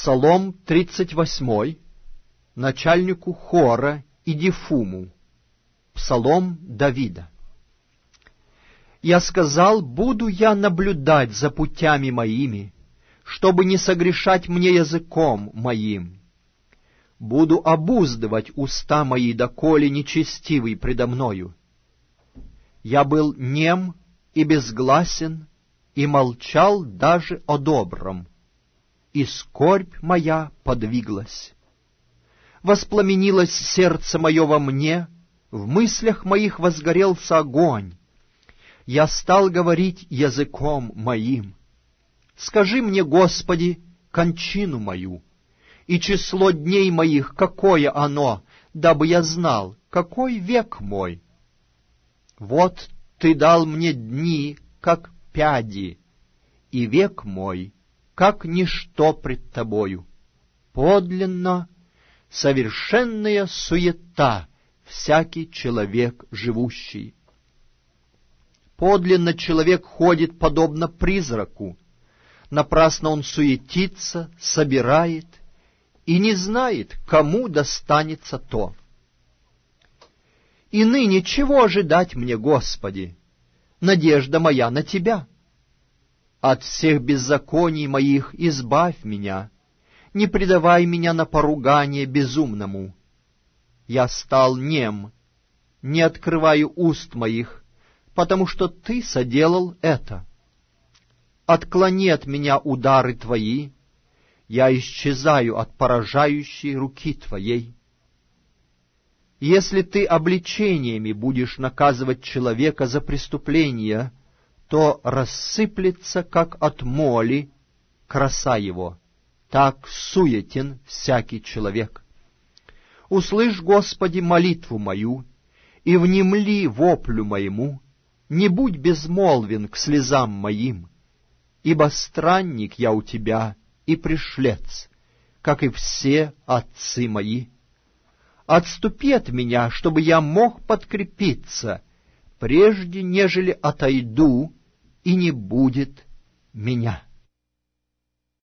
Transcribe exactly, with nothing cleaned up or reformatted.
Псалом тридцать восьмой, начальнику хора Идифуму. Псалом Давида. «Я сказал, буду я наблюдать за путями моими, чтобы не согрешать мне языком моим. Буду обуздывать уста мои, доколе нечестивый предо мною. Я был нем и безгласен, и молчал даже о добром, и скорбь моя подвиглась. Воспламенилось сердце мое во мне, в мыслях моих возгорелся огонь. Я стал говорить языком моим. Скажи мне, Господи, кончину мою, и число дней моих, какое оно, дабы я знал, какой век мой. Вот Ты дал мне дни, как пяди, и век мой, как ничто пред Тобою. Подлинно совершенная суета всякий человек живущий. Подлинно человек ходит подобно призраку, напрасно он суетится, собирает и не знает, кому достанется то. И ныне чего ожидать мне, Господи? Надежда моя на Тебя. От всех беззаконий моих избавь меня, не предавай меня на поругание безумному. Я стал нем, не открываю уст моих, потому что Ты соделал это. Отклони от меня удары Твои, я исчезаю от поражающей руки Твоей. Если Ты обличениями будешь наказывать человека за преступление, то рассыплется, как от моли, краса его. Так суетен всякий человек. Услышь, Господи, молитву мою, и внемли воплю моему, не будь безмолвен к слезам моим, ибо странник я у Тебя и пришлец, как и все отцы мои. Отступи от меня, чтобы я мог подкрепиться, прежде нежели отойду, и не будет меня».